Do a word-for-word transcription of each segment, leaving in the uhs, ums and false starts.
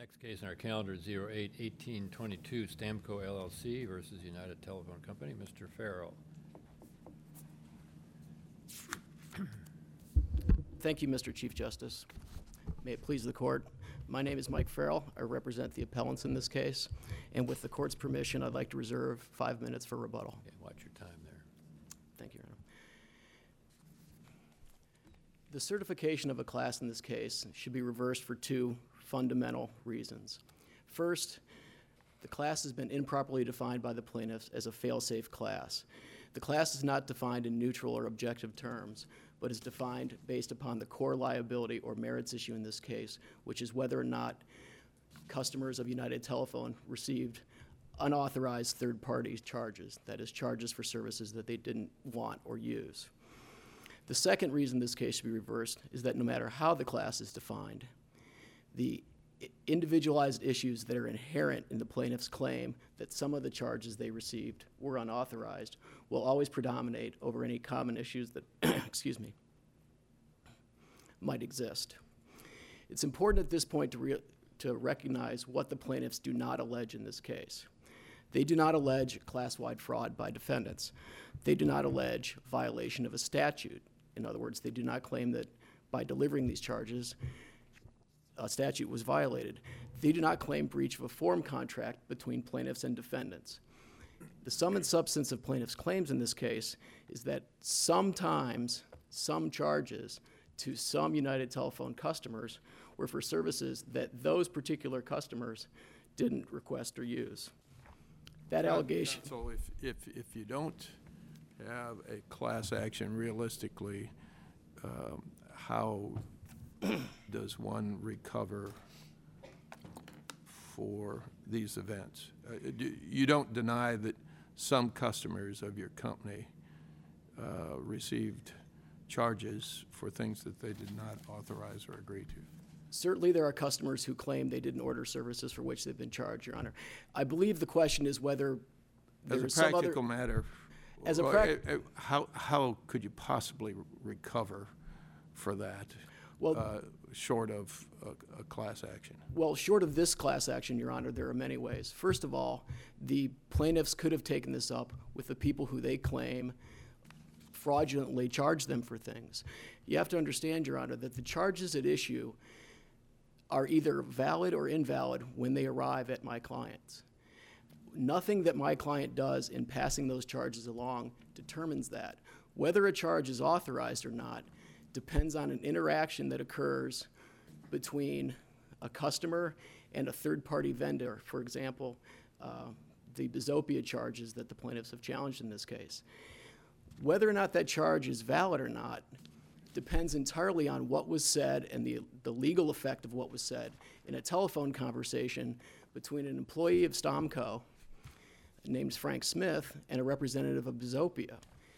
Next case on our calendar is zero eight eighteen twenty-two Stamco L L C versus United Telephone Company. Mister Farrell. Thank you, Mister Chief Justice. May it please the court. My name is Mike Farrell. I represent the appellants in this case. And with the court's permission, I'd like to reserve five minutes for rebuttal. Okay, watch your time there. Thank you, Your Honor. The certification of a class in this case should be reversed for two fundamental reasons. First, the class has been improperly defined by the plaintiffs as a fail-safe class. The class is not defined in neutral or objective terms, but is defined based upon the core liability or merits issue in this case, which is whether or not customers of United Telephone received unauthorized third-party charges, that is, charges for services that they didn't want or use. The second reason this case should be reversed is that no matter how the class is defined, the individualized issues that are inherent in the plaintiff's claim that some of the charges they received were unauthorized will always predominate over any common issues that, excuse me, might exist. It's important at this point to, re to recognize what the plaintiffs do not allege in this case. They do not allege class-wide fraud by defendants. They do not allege violation of a statute. In other words, they do not claim that by delivering these charges, a statute was violated. They do not claim breach of a form contract between plaintiffs and defendants. The sum and substance of plaintiffs' claims in this case is that sometimes some charges to some United Telephone customers were for services that those particular customers didn't request or use. That allegation. So if, if, if you don't have a class action realistically, um, how does one recover for these events? Uh, do, you don't deny that some customers of your company uh, received charges for things that they did not authorize or agree to? Certainly there are customers who claim they didn't order services for which they've been charged, Your Honor. I believe the question is whether As there's a practical some other, matter, As a well, prac- uh, uh, how, how could you possibly recover for that? Well, uh, short of a, a class action? Well, short of this class action, Your Honor, there are many ways. First of all, the plaintiffs could have taken this up with the people who they claim fraudulently charged them for things. You have to understand, Your Honor, that the charges at issue are either valid or invalid when they arrive at my clients. Nothing that my client does in passing those charges along determines that. Whether a charge is authorized or not depends on an interaction that occurs between a customer and a third-party vendor. For example, uh, the Bizopia charges that the plaintiffs have challenged in this case. Whether or not that charge is valid or not depends entirely on what was said and the, the legal effect of what was said in a telephone conversation between an employee of Stamco named Frank Smith and a representative of Bizopia.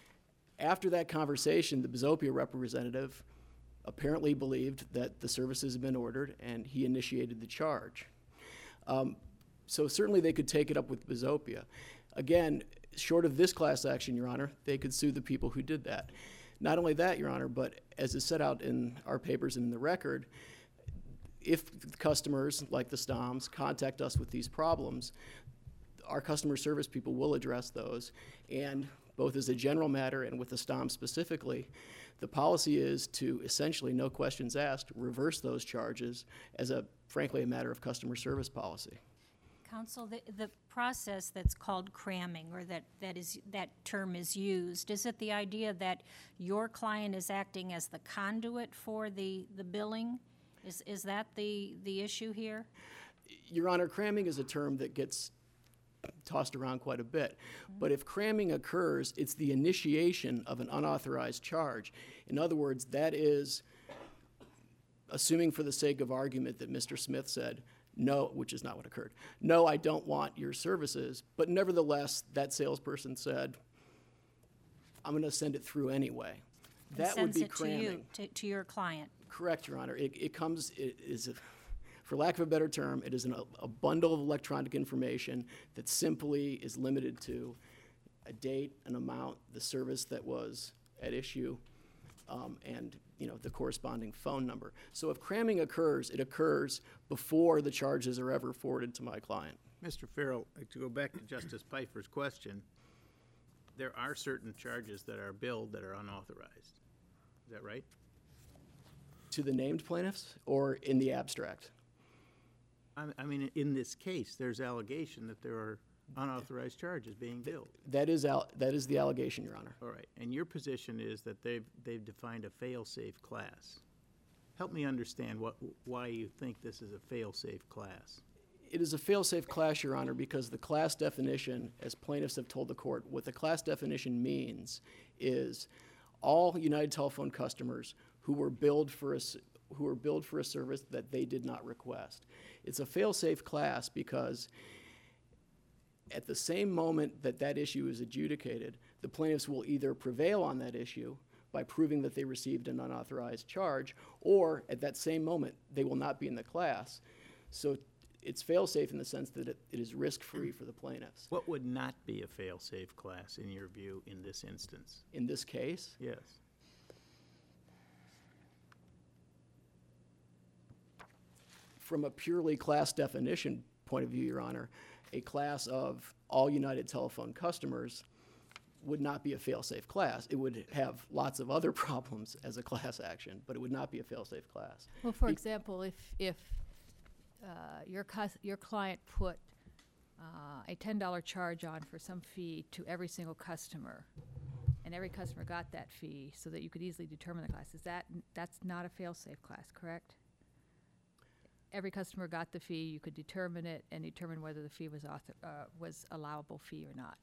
After that conversation, the Bizopia representative apparently believed that the services had been ordered, and he initiated the charge. Um, so certainly they could take it up with Bizopia. Again, short of this class action, Your Honor, they could sue the people who did that. Not only that, Your Honor, but as is set out in our papers and in the record, if customers like the Stoms contact us with these problems, our customer service people will address those, and both as a general matter and with the Stom specifically, the policy is to essentially, no questions asked, reverse those charges as a, frankly, a matter of customer service policy. Counsel, the, the process that's called cramming, or that, that is that term is used, is it the idea that your client is acting as the conduit for the, the billing? Is, is that the, the issue here? Your Honor, cramming is a term that gets tossed around quite a bit. Mm-hmm. But if cramming occurs, it's the initiation of an unauthorized charge. In other words, that is, assuming for the sake of argument that Mister Smith said, no, which is not what occurred, no, I don't want your services, but nevertheless, that salesperson said, I'm going to send it through anyway. And that would be it cramming. To you, to, to your client. Correct, Your Honor. It, it comes, it is, a, for lack of a better term, it is an, a bundle of electronic information that simply is limited to a date, an amount, the service that was at issue, um, and, you know, the corresponding phone number. So if cramming occurs, it occurs before the charges are ever forwarded to my client. Mister Farrell, uh, to go back to Justice Pfeiffer's question, there are certain charges that are billed that are unauthorized. Is that right? To the named plaintiffs or in the abstract? I, I mean, in this case, there's allegation that there are unauthorized charges being billed. That is al- that is the allegation, Your Honor. All right, and your position is that they've, they've defined a fail-safe class. Help me understand what, why you think this is a fail-safe class. It is a fail-safe class, Your Honor, because the class definition, as plaintiffs have told the court, what the class definition means is all United Telephone customers who were billed for a, s- who were billed for a service that they did not request. It's a fail-safe class because at the same moment that that issue is adjudicated, the plaintiffs will either prevail on that issue by proving that they received an unauthorized charge, or at that same moment, they will not be in the class. So it's fail-safe in the sense that it, it is risk-free for the plaintiffs. What would not be a fail-safe class, in your view, in this instance? In this case, Yes. from a purely class definition point of view, Your Honor, a class of all United Telephone customers would not be a fail-safe class. It would have lots of other problems as a class action, but it would not be a fail-safe class. Well, for Be- example, if, if uh, your cus- your client put uh, a ten dollar charge on for some fee to every single customer, and every customer got that fee so that you could easily determine the class, is that, that's not a fail-safe class, correct? Every customer got the fee, you could determine it and determine whether the fee was author, uh, was allowable fee or not.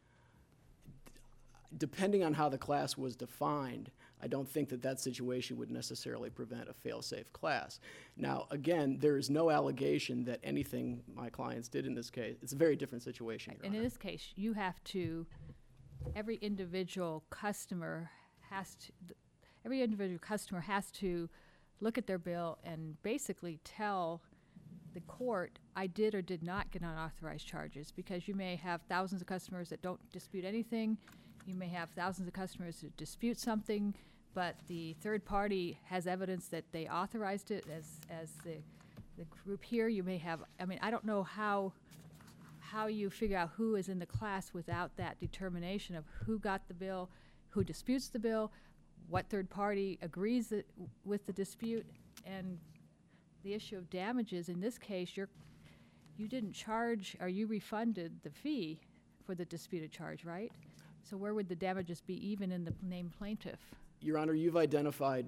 Depending on how the class was defined, I don't think that that situation would necessarily prevent a fail-safe class. Now, again, there is no allegation that anything my clients did in this case. It's a very different situation, Your And in Honor. this case, you have to, every individual customer has to, th- every individual customer has to look at their bill and basically tell the court, I did or did not get unauthorized charges, because you may have thousands of customers that don't dispute anything. You may have thousands of customers who dispute something, but the third party has evidence that they authorized it, as, as the, the group here. You may have, I mean, I don't know how, how you figure out who is in the class without that determination of who got the bill, who disputes the bill, what third party agrees that, with the dispute, and the issue of damages. In this case, you're, you didn't charge, or you refunded the fee for the disputed charge, right? So where would the damages be, even in the named plaintiff? Your Honor, you've identified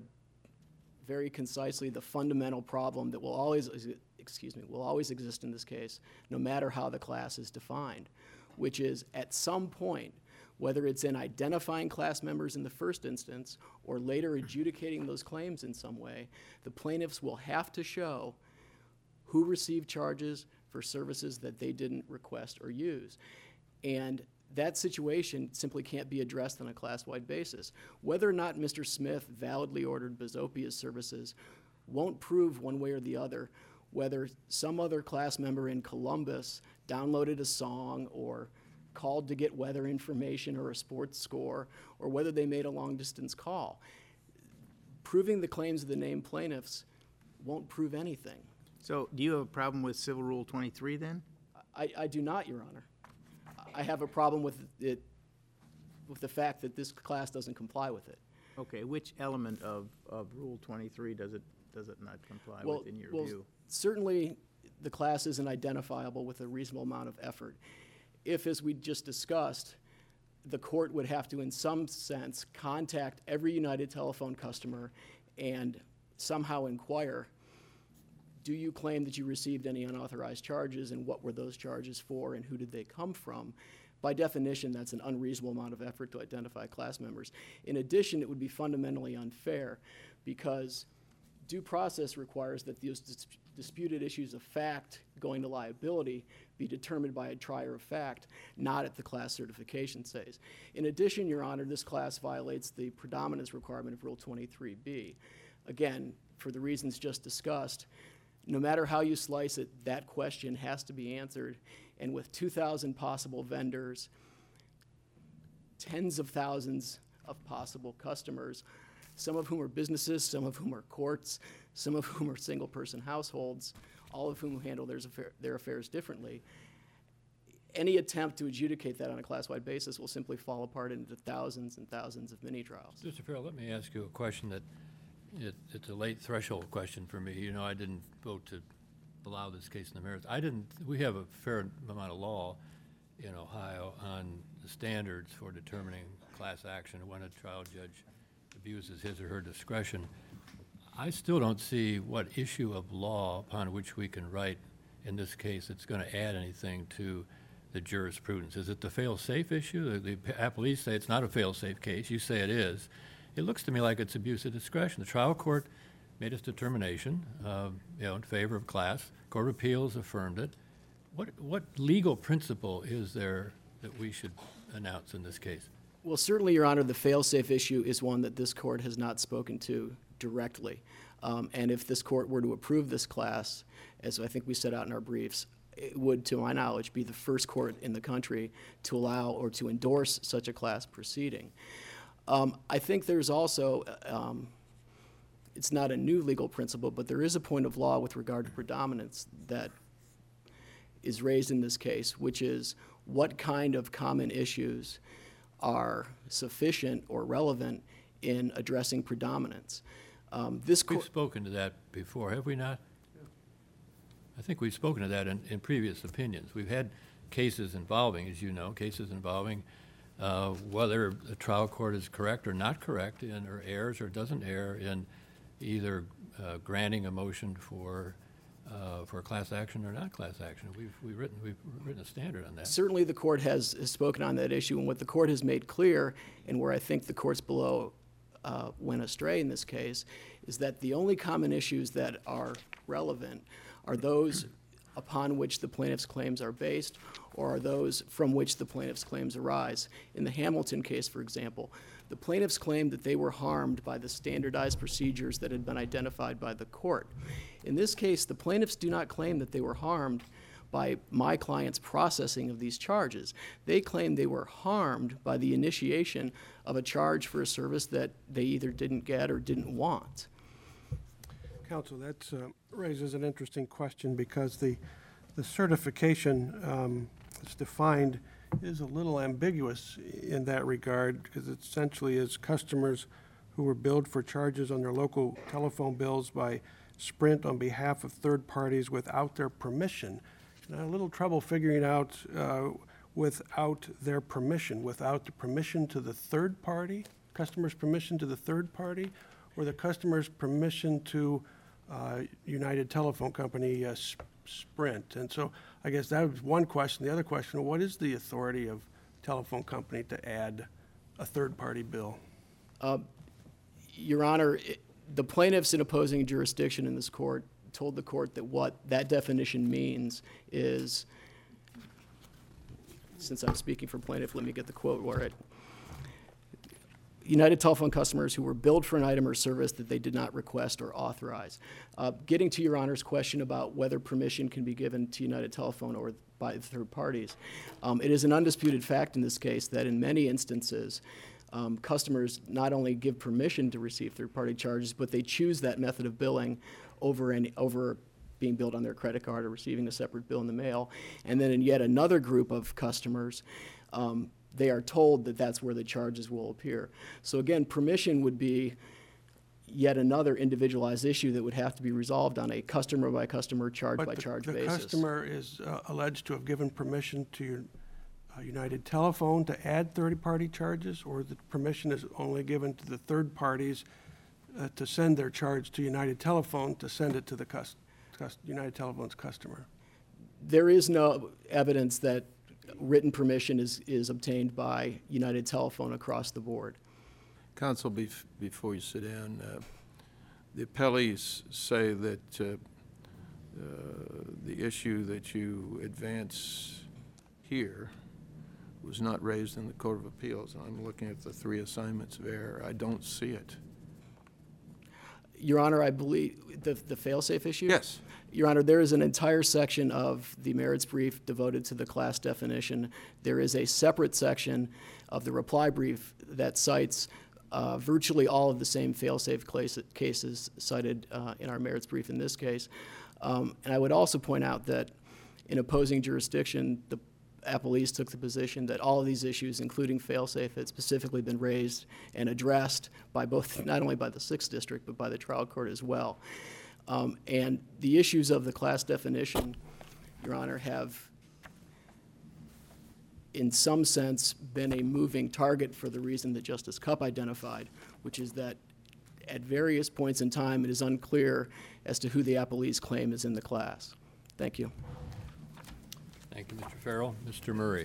very concisely the fundamental problem that will always, excuse me, will always exist in this case, no matter how the class is defined, which is at some point, whether it's in identifying class members in the first instance or later adjudicating those claims in some way, the plaintiffs will have to show who received charges for services that they didn't request or use. And that situation simply can't be addressed on a class-wide basis. Whether or not Mister Smith validly ordered Bazopia's services won't prove one way or the other whether some other class member in Columbus downloaded a song or called to get weather information or a sports score, or whether they made a long-distance call. Proving the claims of the named plaintiffs won't prove anything. So do you have a problem with Civil Rule twenty-three then? I, I do not, Your Honor. I have a problem with it, with the fact that this class doesn't comply with it. Okay, which element of, of Rule twenty-three does it, does it not comply Well, with, in your well, view? certainly, the class isn't identifiable with a reasonable amount of effort. If, as we just discussed, the court would have to, in some sense, contact every United Telephone customer and somehow inquire, do you claim that you received any unauthorized charges, and what were those charges for, and who did they come from? By definition, that's an unreasonable amount of effort to identify class members. In addition, it would be fundamentally unfair, because due process requires that those dis- disputed issues of fact going to liability be determined by a trier of fact, not at the class certification phase. In addition, Your Honor, this class violates the predominance requirement of Rule twenty-three B. Again, for the reasons just discussed, no matter how you slice it, that question has to be answered. And with two thousand possible vendors, tens of thousands of possible customers, some of whom are businesses, some of whom are courts, some of whom are single-person households, all of whom handle their, affair, their affairs differently. Any attempt to adjudicate that on a class-wide basis will simply fall apart into thousands and thousands of mini-trials. Mister Farrell, let me ask you a question that, it, it's a late threshold question for me. You know, I didn't vote to allow this case in the merits. I didn't, we have a fair amount of law in Ohio on the standards for determining class action when a trial judge abuses his or her discretion. I still don't see what issue of law upon which we can write in this case that's going to add anything to the jurisprudence. Is it the fail-safe issue? The, the appellees say it's not a fail-safe case. You say it is. It looks to me like it's abuse of discretion. The trial court made its determination, uh, you know, in favor of class. Court of Appeals affirmed it. What what legal principle is there that we should announce in this case? Well, certainly, Your Honor, the fail-safe issue is one that this court has not spoken to directly. Um, and if this court were to approve this class, as I think we set out in our briefs, it would, to my knowledge, be the first court in the country to allow or to endorse such a class proceeding. Um, I think there's also, um, it's not a new legal principle, but there is a point of law with regard to predominance that is raised in this case, which is what kind of common issues are sufficient or relevant in addressing predominance. Um, this We've court, spoken to that before, have we not? I think we've spoken to that in, in previous opinions. We've had cases involving, as you know, cases involving uh, whether the trial court is correct or not correct in, or errs or doesn't err in either uh, granting a motion for uh, for class action or not class action. We've we've written we've written a standard on that. certainly the court has, has spoken on that issue, and what the court has made clear, and where I think the courts below uh, went astray in this case, is that the only common issues that are relevant are those upon which the plaintiff's claims are based, or are those from which the plaintiff's claims arise. In the Hamilton case, for example, the plaintiffs claimed that they were harmed by the standardized procedures that had been identified by the court. In this case, the plaintiffs do not claim that they were harmed by my client's processing of these charges. They claim they were harmed by the initiation of a charge for a service that they either didn't get or didn't want. Counsel, that uh, raises an interesting question, because the, the certification um, that's defined is a little ambiguous in that regard, because it essentially is customers who were billed for charges on their local telephone bills by Sprint on behalf of third parties without their permission. And I had a little trouble figuring out uh, without their permission, without the permission to the third party, customer's permission to the third party, or the customer's permission to Uh, United Telephone Company, uh, Sprint. And so I guess that was one question. The other question, what is the authority of telephone company to add a third-party bill? Uh, Your Honor, it- the plaintiffs in opposing jurisdiction in this court told the court that what that definition means is, since I'm speaking for plaintiff, let me get the quote where it, United Telephone customers who were billed for an item or service that they did not request or authorize. Uh, Getting to Your Honor's question about whether permission can be given to United Telephone or by third parties, um, it is an undisputed fact in this case that in many instances, um, customers not only give permission to receive third-party charges, but they choose that method of billing over any, over being billed on their credit card or receiving a separate bill in the mail. And then in yet another group of customers, um, they are told that that's where the charges will appear. So again, permission would be yet another individualized issue that would have to be resolved on a customer-by-customer, But the- charge-by-charge basis. The customer is uh, alleged to have given permission to uh, United Telephone to add third-party charges, or the permission is only given to the third parties uh, to send their charge to United Telephone to send it to the cus- cus- United Telephone's customer? There is no evidence that written permission is, is obtained by United Telephone across the board. Counsel, bef- before you sit down, uh, the appellees say that uh, uh, the issue that you advance here was not raised in the Court of Appeals. I'm looking at the three assignments of error. I don't see it. Your Honor, I believe, the, the fail-safe issue? Yes. Your Honor, there is an entire section of the merits brief devoted to the class definition. There is a separate section of the reply brief that cites uh, virtually all of the same fail-safe clas- cases cited uh, in our merits brief in this case. Um, and I would also point out that in opposing jurisdiction, the appellees took the position that all of these issues, including fail-safe, had specifically been raised and addressed by both, not only by the sixth District, but by the trial court as well. Um, and the issues of the class definition, Your Honor, have in some sense been a moving target for the reason that Justice Cupp identified, which is that at various points in time, it is unclear as to who the appellee's claim is in the class. Thank you. Thank you, Mister Farrell. Mister Murray.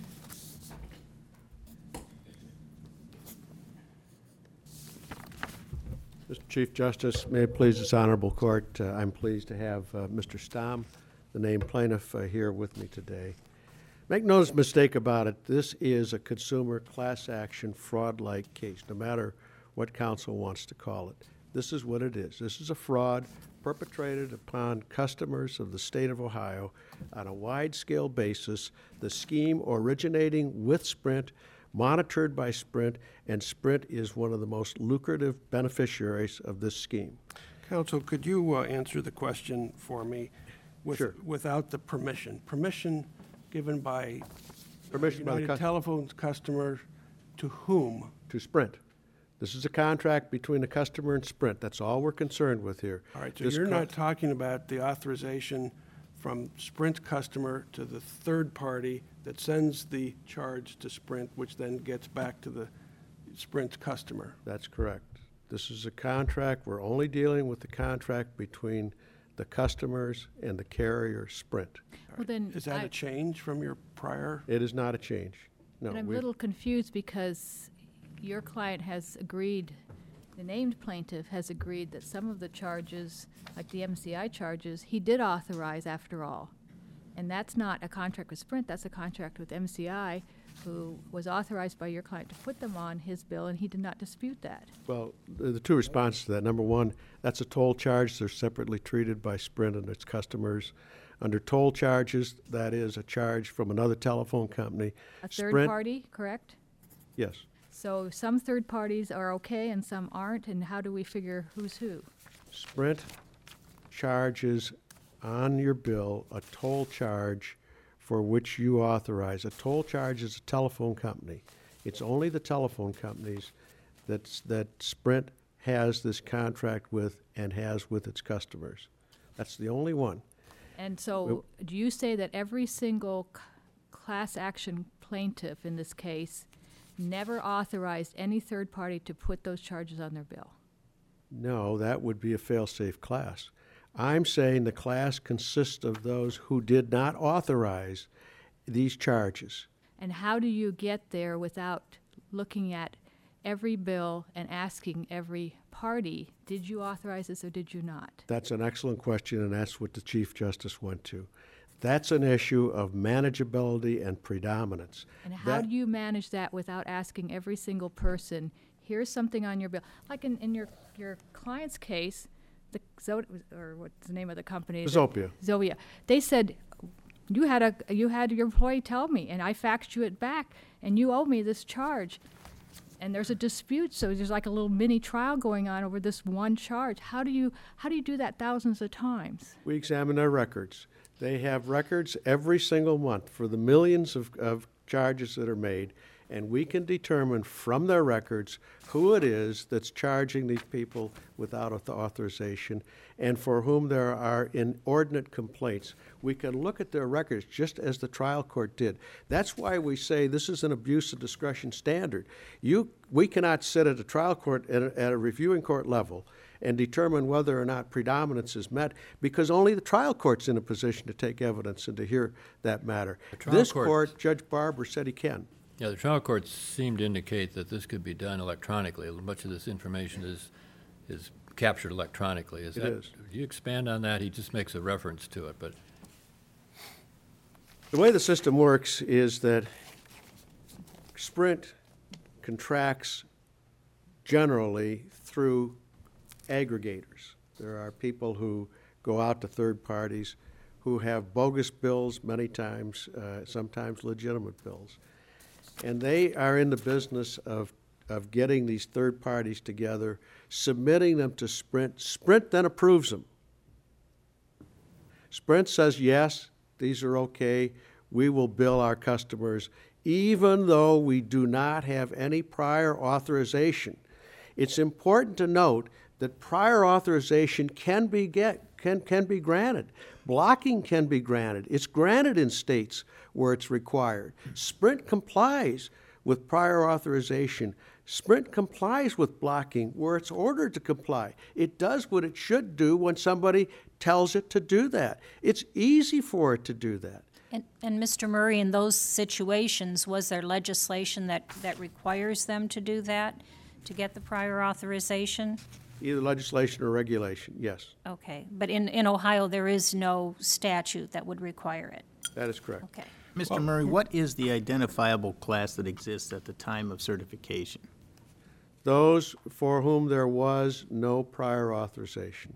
Mister Chief Justice, may it please this honorable court, uh, I'm pleased to have uh, Mister Stamm, the named plaintiff, uh, here with me today. Make no mistake about it, this is a consumer class action fraud-like case, no matter what counsel wants to call it. This is what it is. This is a fraud perpetrated upon customers of the state of Ohio on a wide-scale basis, the scheme originating with Sprint, monitored by Sprint, and Sprint is one of the most lucrative beneficiaries of this scheme. Counsel, could you uh, answer the question for me with, Sure. without the permission? Permission given by Permission by the United customer. Telephone's customer to whom? To Sprint. This is a contract between the customer and Sprint. That's all we're concerned with here. All right, so This you're co- not talking about the authorization from Sprint customer to the third party that sends the charge to Sprint, which then gets back to the Sprint customer. That's correct. This is a contract, we're only dealing with the contract between the customers and the carrier Sprint. Well, then, Is that I- a change from your prior? It is not a change. No, But I'm a we've- little confused because your client has agreed, the named plaintiff has agreed that some of the charges, like the M C I charges, he did authorize after all. And that's not a contract with Sprint, that's a contract with M C I, who was authorized by your client to put them on his bill, and he did not dispute that. Well, the the two responses to that. Number one, that's a toll charge. They're separately treated by Sprint and its customers. Under toll charges, that is a charge from another telephone company. A third Sprint- party, correct? Yes. So some third parties are okay and some aren't, and how do we figure who's who? Sprint charges on your bill a toll charge for which you authorize. A toll charge is a telephone company. It's only the telephone companies that's, that Sprint has this contract with and has with its customers. That's the only one. And so, do you say that every single c- class action plaintiff in this case never authorized any third party to put those charges on their bill? No, that would be a fail-safe class. I'm saying the class consists of those who did not authorize these charges. And how do you get there without looking at every bill and asking every party, did you authorize this or did you not? That's an excellent question, and that's what the Chief Justice went to. That's an issue of manageability and predominance. And how That- do you manage that without asking every single person, here's something on your bill? Like in, in your, your client's case, the Zo- or what's the name of the company? that- Zopia. Zovia. They said, you had a, you had your employee tell me, and I faxed you it back, and you owe me this charge. And there's a dispute, so there's like a little mini trial going on over this one charge. How do you, how do you do that thousands of times? We examine their records. They have records every single month for the millions of, of charges that are made, and we can determine from their records who it is that's charging these people without auth- authorization and for whom there are inordinate complaints. We can look at their records just as the trial court did. That's why we say this is an abuse of discretion standard. You, we cannot sit at a trial court at a, at a reviewing court level and determine whether or not predominance is met, because only the trial court's in a position to take evidence and to hear that matter. trial This court- court, Judge Barber said he can. Yeah, the trial court seemed to indicate that this could be done electronically. Much of this information is, is captured electronically. Is It that, is. Do you expand on that? He just makes a reference to it, but The way the system works is that Sprint contracts generally through aggregators. There are people who go out to third parties who have bogus bills many times, uh, sometimes legitimate bills. And they are in the business of, of getting these third parties together, submitting them to Sprint. Sprint then approves them. Sprint says, yes, these are okay. We will bill our customers, even though we do not have any prior authorization. It's important to note that prior authorization can be get, can, can be granted. Blocking can be granted. It's granted in states where it's required. Sprint complies with prior authorization. Sprint complies with blocking where it's ordered to comply. It does what it should do when somebody tells it to do that. It's easy for it to do that. And, and Mister Murray, in those situations, was there legislation that, that requires them to do that, to get the prior authorization? Either legislation or regulation, yes. Okay, but in, in Ohio, there is no statute that would require it? That is correct. Okay. Mister Murray, what is the identifiable class that exists at the time of certification? Those for whom there was no prior authorization.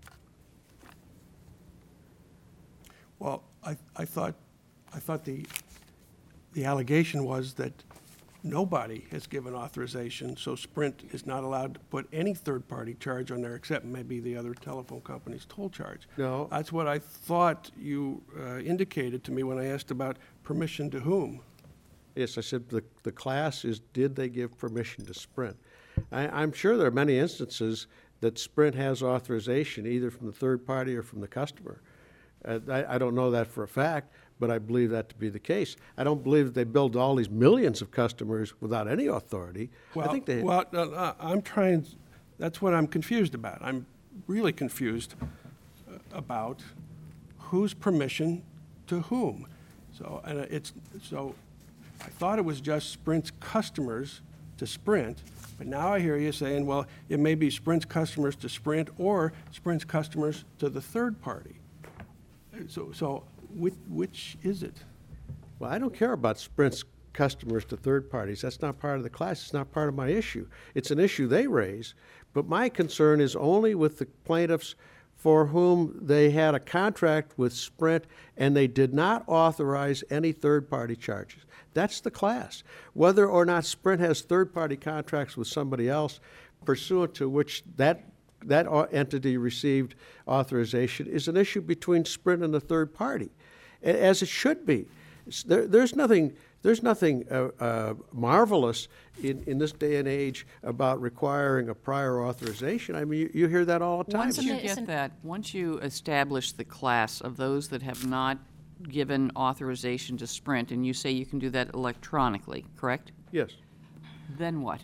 Well, I, I thought, I thought the, the allegation was that nobody has given authorization, so Sprint is not allowed to put any third-party charge on there except maybe the other telephone company's toll charge. No. That's what I thought you uh, indicated to me when I asked about permission to whom. Yes, I said the, the class is, did they give permission to Sprint? I, I'm sure there are many instances that Sprint has authorization either from the third party or from the customer. Uh, I, I don't know that for a fact, but I believe that to be the case. I don't believe that they build all these millions of customers without any authority. Well, I think they. well, uh, uh, I'm trying, that's what I'm confused about. I'm really confused uh, about whose permission to whom. So, and it's, so I thought it was just Sprint's customers to Sprint, but now I hear you saying, well, it may be Sprint's customers to Sprint or Sprint's customers to the third party. So, so which, which is it? Well, I don't care about Sprint's customers to third parties. That's not part of the class. It's not part of my issue. It's an issue they raise, but my concern is only with the plaintiffs for whom they had a contract with Sprint and they did not authorize any third-party charges. That's the class. Whether or not Sprint has third-party contracts with somebody else pursuant to which that that entity received authorization is an issue between Sprint and the third party, as it should be. There, there's nothing, there's nothing uh, uh, marvelous in, in this day and age about requiring a prior authorization. I mean, you, you hear that all the time. Once you Isn't it- isn't- get that, once you establish the class of those that have not given authorization to Sprint, and you say you can do that electronically, correct? Yes. Then what?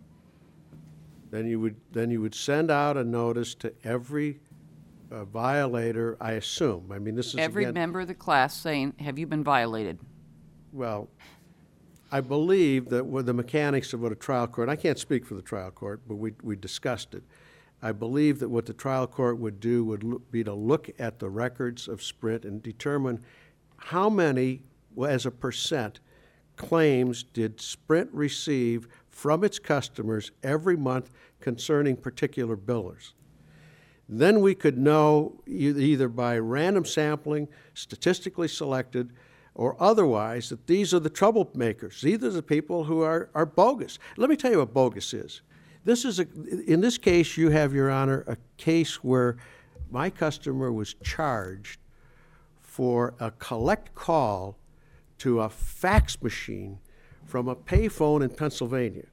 Then you would, then you would send out a notice to every uh, violator, I assume. I mean, this is Every again, member of the class saying, have you been violated? well, I believe that with the mechanics of what a trial court, I can't speak for the trial court, but we, we discussed it. I believe that what the trial court would do would loo- be to look at the records of Sprint and determine how many, well, as a percent, claims did Sprint receive from its customers every month concerning particular billers. Then we could know e- either by random sampling, statistically selected, or otherwise that these are the troublemakers. These are the people who are, are bogus. Let me tell you what bogus is. This is a, in this case, you have, Your Honor, a case where my customer was charged for a collect call to a fax machine from a payphone in Pennsylvania.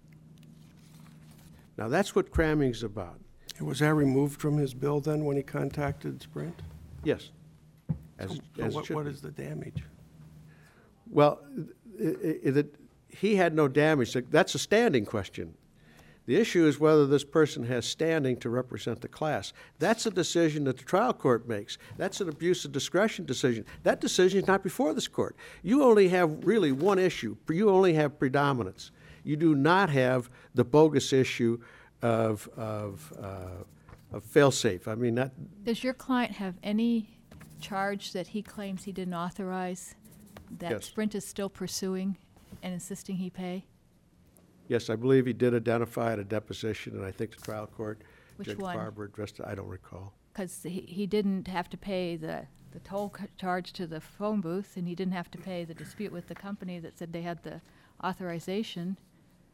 Now, that's what cramming's about. And was that removed from his bill then when he contacted Sprint? Yes. As, So as it what, should what be. is the damage? Well, i- i- i- he had no damage. That's a standing question. The issue is whether this person has standing to represent the class. That's a decision that the trial court makes. That's an abuse of discretion decision. That decision is not before this court. You only have really one issue. You only have predominance. You do not have the bogus issue of, of, uh, of fail-safe. I mean, that, Does your client have any charge that he claims he didn't authorize that Yes. Sprint is still pursuing and insisting he pay? yes, I believe he did identify at a deposition, and I think the trial court, Which Judge one? Barber addressed it. I don't recall. Because he, he didn't have to pay the, the toll c- charge to the phone booth, and he didn't have to pay the dispute with the company that said they had the authorization.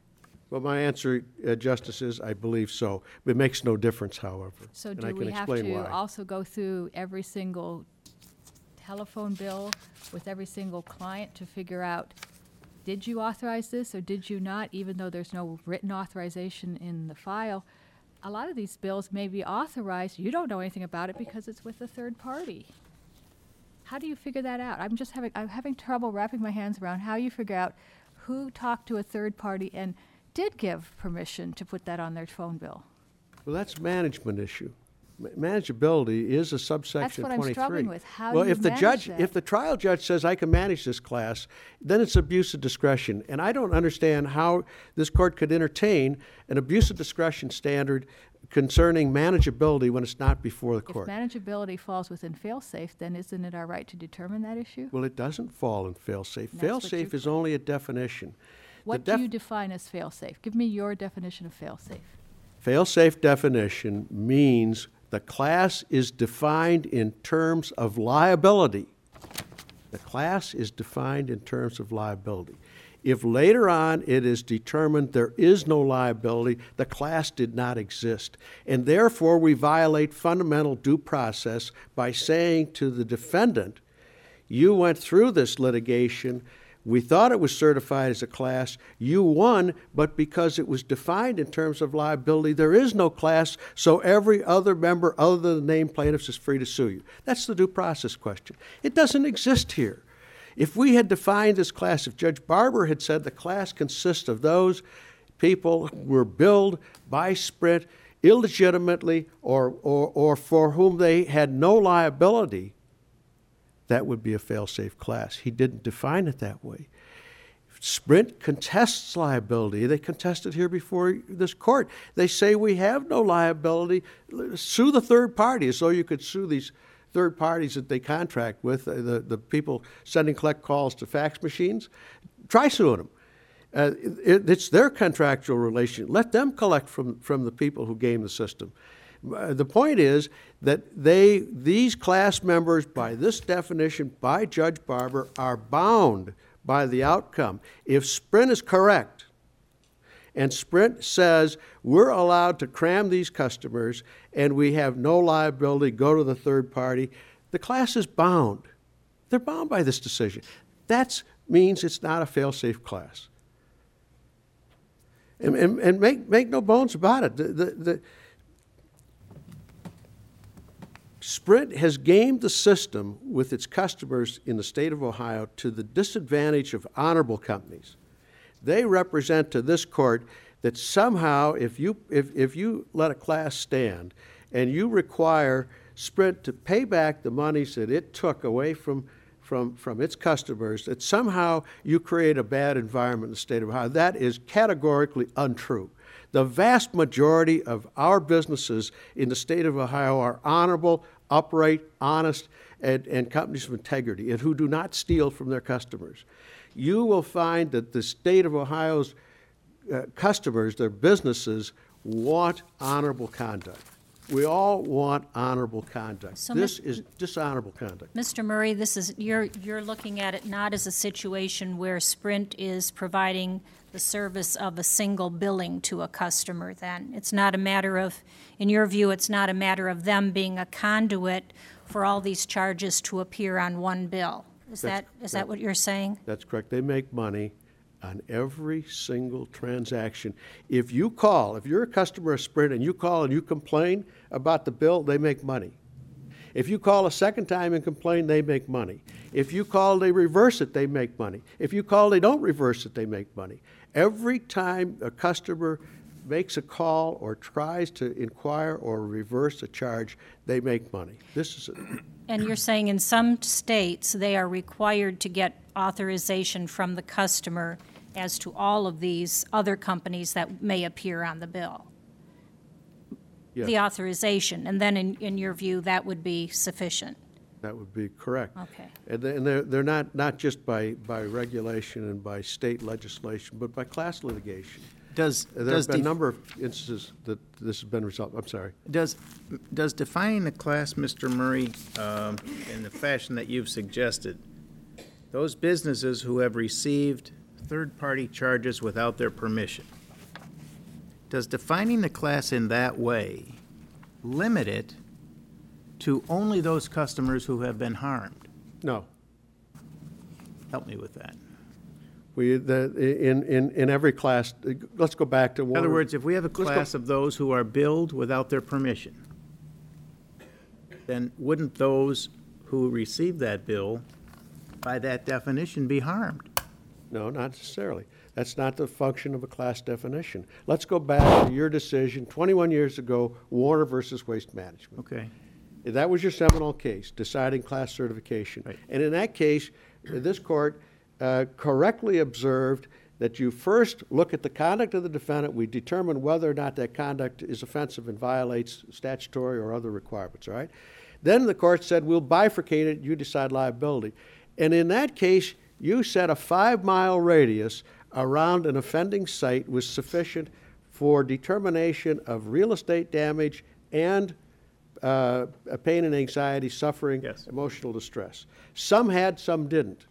Well, my answer, uh, Justice, is I believe so. It makes no difference, however. So and I do can we have explain to why. also go through every single telephone bill with every single client to figure out, did you authorize this or did you not, even though there's no written authorization in the file? A lot of these bills may be authorized, you don't know anything about it because it's with a third party. How do you figure that out? I'm just having, I'm having trouble wrapping my hands around how you figure out who talked to a third party and did give permission to put that on their phone bill. Well, that's a management issue. Ma- Manageability is a subsection what I'm twenty-three. struggling with. How Well, do you if the manage judge, that? if the trial judge says I can manage this class, then it's abuse of discretion. And I don't understand how this court could entertain an abuse of discretion standard concerning manageability when it's not before the If court. manageability falls within fail-safe, then isn't it our right to determine that issue? Well, it doesn't fall in fail-safe. And that's what Fail-safe you- is only a definition. What def- do you define as fail-safe? Give me your definition of fail-safe. Fail-safe definition means the class is defined in terms of liability. The class is defined in terms of liability. If later on it is determined there is no liability, the class did not exist. And therefore, we violate fundamental due process by saying to the defendant, you went through this litigation, we thought it was certified as a class, you won, but because it was defined in terms of liability, there is no class, so every other member other than the named plaintiffs is free to sue you. That's the due process question. It doesn't exist here. If we had defined this class, if Judge Barber had said the class consists of those people who were billed by Sprint illegitimately or, or, or for whom they had no liability, that would be a fail-safe class. He didn't define it that way. Sprint contests liability. They contested here before this court. They say we have no liability. Sue the third party, as though you could sue these third parties that they contract with, uh, the, the people sending collect calls to fax machines. Try suing them. Uh, it, it's their contractual relation. Let them collect from, from the people who game the system. Uh, the point is that they, these class members, by this definition, by Judge Barber, are bound by the outcome. If Sprint is correct, and Sprint says we're allowed to cram these customers and we have no liability, go to the third party, the class is bound. They're bound by this decision. That means it's not a fail-safe class. And, and, and make, make no bones about it. The, the, the Sprint has gamed the system with its customers in the state of Ohio to the disadvantage of honorable companies. They represent to this court that somehow if you, if, if you let a class stand and you require Sprint to pay back the monies that it took away from, from, from its customers, that somehow you create a bad environment in the state of Ohio. That is categorically untrue. The vast majority of our businesses in the state of Ohio are honorable, upright, honest, and, and companies of integrity, and who do not steal from their customers. You will find that the state of Ohio's uh, customers, their businesses, want honorable conduct. We all want honorable conduct. So, This Mis- is dishonorable conduct. Mister Murray, this is, you're, you're looking at it not as a situation where Sprint is providing the service of a single billing to a customer then. It's not a matter of, in your view, it's not a matter of them being a conduit for all these charges to appear on one bill. Is That's- that, is that what you're saying? That's correct. They make money on every single transaction. If you call, if you're a customer of Sprint and you call and you complain about the bill, they make money. If you call a second time and complain, they make money. If you call, they reverse it, they make money. If you call, they don't reverse it, they make money. Every time a customer makes a call or tries to inquire or reverse a charge, they make money. This is a, And you're saying in some states, they are required to get authorization from the customer as to all of these other companies that may appear on the bill? yes, The authorization, and then in, in your view, that would be sufficient? that would be correct. Okay. And they- and they're, they're not, not just by, by regulation and by state legislation, but by class litigation. Does, There does, have been a def- number of instances that this has been resolved. I'm sorry. does, does defining the class, Mister Murray, um, in the fashion that you've suggested, those businesses who have received third-party charges without their permission, does defining the class in that way limit it to only those customers who have been harmed? No. Help me with that. We, the, in, in, in every class, let's go back to. In other words, if we have a class of those who are billed without their permission, then wouldn't those who receive that bill, by that definition, be harmed? No, not necessarily. That's not the function of a class definition. Let's go back to your decision twenty-one years ago, Warner versus Waste Management. Okay. That was your seminal case, deciding class certification. Right. And in that case, this court uh, correctly observed that you first look at the conduct of the defendant. We determine whether or not that conduct is offensive and violates statutory or other requirements, all right? Then the court said, we'll bifurcate it, you decide liability. And in that case, you said a five-mile radius around an offending site was sufficient for determination of real estate damage and uh, pain and anxiety, suffering, Yes. emotional distress. Some had, some didn't.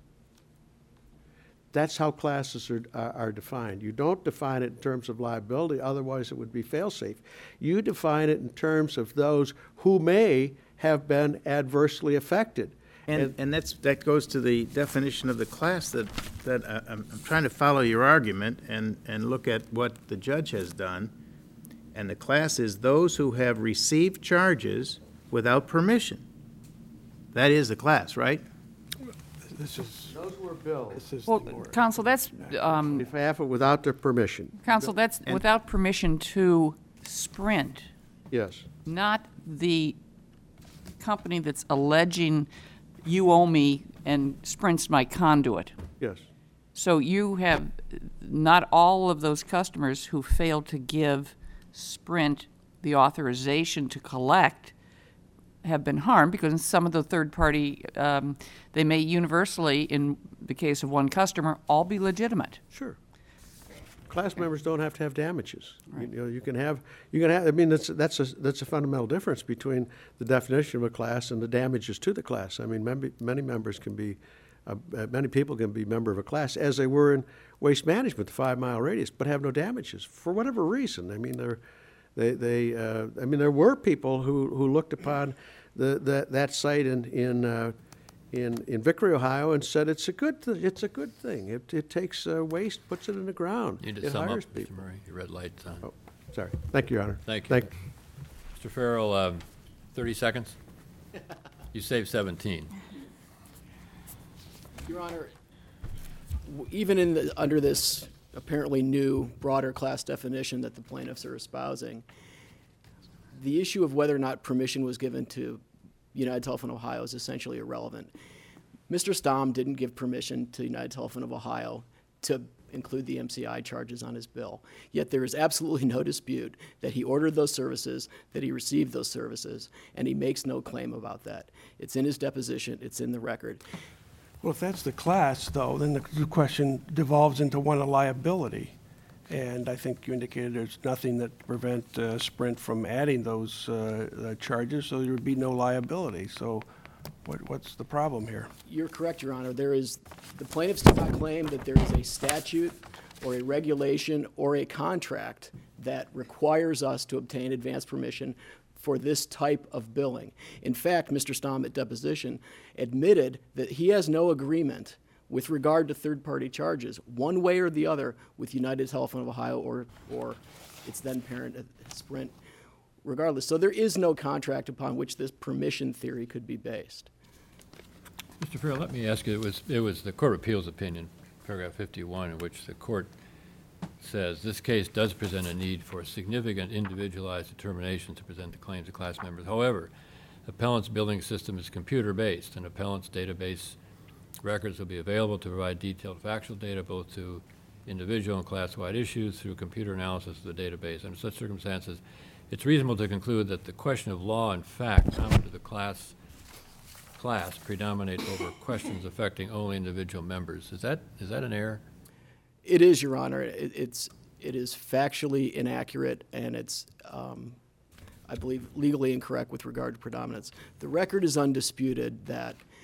That's how classes are, are, are defined. You don't define it in terms of liability, otherwise it would be fail-safe. You define it in terms of those who may have been adversely affected. And, and that's, that goes to the definition of the class that, that I- I'm, I'm trying to follow your argument and, and look at what the judge has done. And the class is those who have received charges without permission. That is the class, right? This is, Those who were billed. this is Well, the word. counsel, that's, um, If half it without their permission, counsel, that's And- without permission to Sprint, yes. not the company that's alleging you owe me and Sprint's my conduit. Yes. So you have not all of those customers who failed to give Sprint the authorization to collect have been harmed, because some of the third-party, um, they may universally, in the case of one customer, all be legitimate. Sure. Class members don't have to have damages. You know, you can have, you can have, I mean, that's, that's a, that's a fundamental difference between the definition of a class and the damages to the class. I mean, many, many members can be, uh, uh, many people can be member of a class, as they were in waste management, the five-mile radius, but have no damages, for whatever reason. I mean, they're, they, they, uh, I mean, there were people who, who looked upon the, that, that site in, in, uh, in, in Vickery, Ohio, and said it's a good, th- it's a good thing. It, it takes uh, waste, puts it in the ground. You need to It sum up, hires Mister people. Murray, your red light's on. Oh, sorry. Thank you, Your Honor. Thank you. Thank, Mister Farrell, um, thirty seconds? You saved seventeen. Your Honor, w- even in the, under this apparently new, broader class definition that the plaintiffs are espousing, the issue of whether or not permission was given to United Telephone Ohio is essentially irrelevant. Mister Stamm didn't give permission to United Telephone of Ohio to include the M C I charges on his bill. Yet there is absolutely no dispute that he ordered those services, that he received those services, and he makes no claim about that. It's in his deposition, it's in the record. Well, if that's the class, though, then the the question devolves into one of liability. And I think you indicated there's nothing that prevent uh, Sprint from adding those uh, uh, charges, so there would be no liability. So what, what's the problem here? You're correct, Your Honor. There is, the plaintiffs do not claim that there is a statute or a regulation or a contract that requires us to obtain advance permission for this type of billing. In fact, Mister Stamm at deposition admitted that he has no agreement with regard to third-party charges, one way or the other, with United Telephone of Ohio or, or its then parent, uh, Sprint, regardless. So there is no contract upon which this permission theory could be based. Mister Farrell, let me ask you, it was, it was the Court of Appeals opinion, paragraph fifty-one, in which the court says, this case does present a need for significant individualized determination to present the claims of class members. However, appellant's billing system is computer-based, and appellant's database records will be available to provide detailed factual data both to individual and class-wide issues through computer analysis of the database. Under such circumstances, it's reasonable to conclude that the question of law and fact common to the class class predominate over questions affecting only individual members. Is that is that an error? It is, Your Honor. It, it's, it is factually inaccurate, and it's, um, I believe, legally incorrect with regard to predominance. The record is undisputed that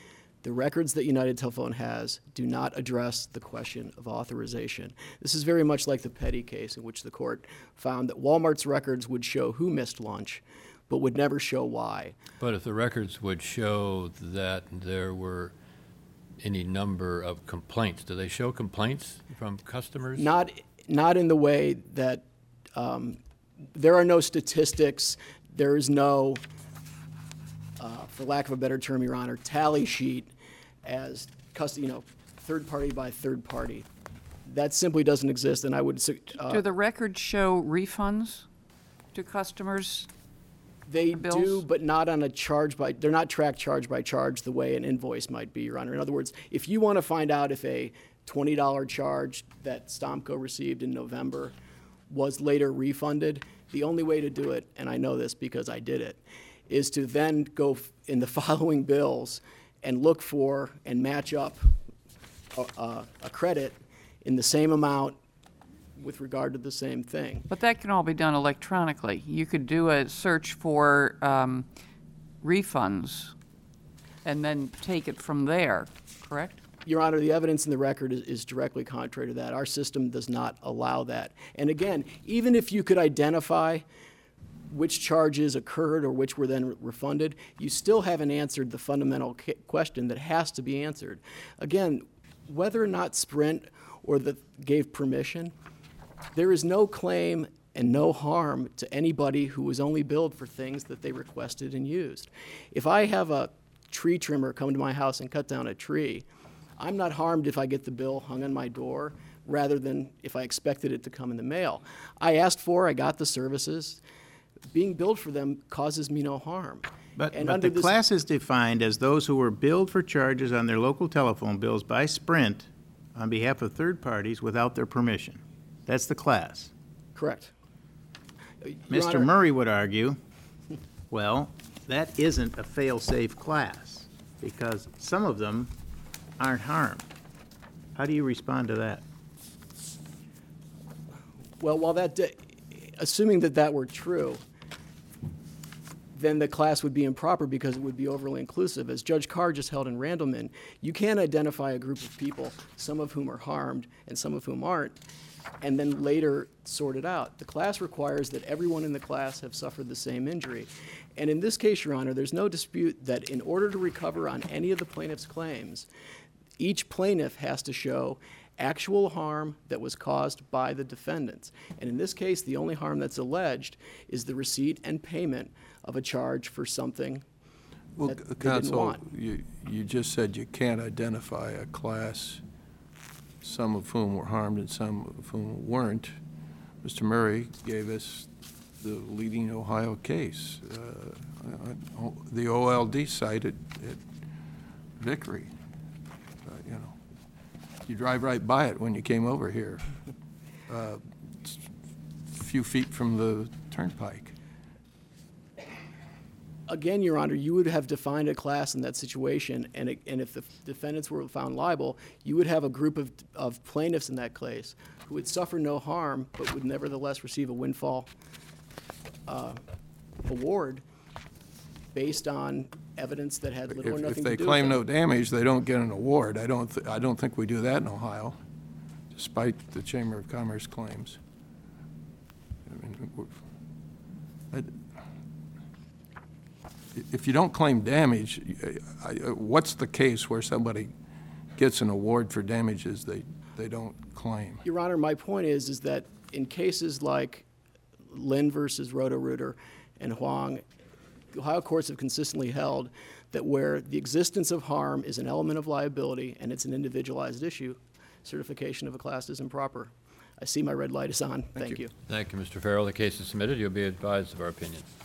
The records that United Telephone has do not address the question of authorization. This is very much like the Petty case, in which the court found that Walmart's records would show who missed lunch, but would never show why. But if the records would show that there were any number of complaints, do they show complaints from customers? Not, not in the way that, um, there are no statistics, there is no, uh, for lack of a better term, Your Honor, tally sheet as, cust- you know, third party by third party. That simply doesn't exist, and I would, su- uh, Do the records show refunds to customers? they for bills? do, but not on a charge by, they're not tracked charge by charge the way an invoice might be, Your Honor. In other words, if you want to find out if a twenty dollar charge that Stomco received in November was later refunded, the only way to do it, and I know this because I did it, is to then go f- in the following bills and look for and match up a, a, a credit in the same amount with regard to the same thing. But that can all be done electronically. You could do a search for um, refunds and then take it from there, correct? Your Honor, the evidence in the record is, is directly contrary to that. Our system does not allow that. And again, even if you could identify which charges occurred or which were then re- refunded, you still haven't answered the fundamental ca- question that has to be answered. Again, whether or not Sprint or the gave permission, there is no claim and no harm to anybody who was only billed for things that they requested and used. If I have a tree trimmer come to my house and cut down a tree, I'm not harmed if I get the bill hung on my door rather than if I expected it to come in the mail. I asked for, I got the services. Being billed for them causes me no harm. But, And but under the this- class is defined as those who were billed for charges on their local telephone bills by Sprint on behalf of third parties without their permission. That's the class. Correct. Your Mister Honor, Murray would argue, well, that isn't a fail-safe class because some of them aren't harmed. How do you respond to that? Well, while that, di- assuming that that were true, then the class would be improper because it would be overly inclusive. As Judge Carr just held in Randleman, you can't identify a group of people, some of whom are harmed and some of whom aren't, and then later sort it out. The class requires that everyone in the class have suffered the same injury. And in this case, Your Honor, there's no dispute that in order to recover on any of the plaintiff's claims, each plaintiff has to show actual harm that was caused by the defendants. And in this case, the only harm that's alleged is the receipt and payment of a charge for something Well, that c- they didn't counsel, want. you, you just said you can't identify a class, some of whom were harmed and some of whom weren't. Mister Murray gave us the leading Ohio case, uh, uh, the O L D site at, at Vickery. Uh, you know, you drive right by it when you came over here, uh, it's a few feet from the turnpike. Again, Your Honor, you would have defined a class in that situation, and, it, and if the defendants were found liable, you would have a group of, of plaintiffs in that case who would suffer no harm, but would nevertheless receive a windfall uh, award based on evidence that had little or If, nothing if to they do with claim them. no damage, they don't get an award. I don't, th- I don't think we do that in Ohio, despite the Chamber of Commerce claims. I mean, we're- I- If you don't claim damage, I- I- what's the case where somebody gets an award for damages they, they don't claim? Your Honor, my point is, is that in cases like Lynn versus Roto-Rooter and Huang, Ohio courts have consistently held that where the existence of harm is an element of liability and it's an individualized issue, certification of a class is improper. I see my red light is on. Thank you. Thank you, Mister Farrell. The case is submitted. You'll be advised of our opinion.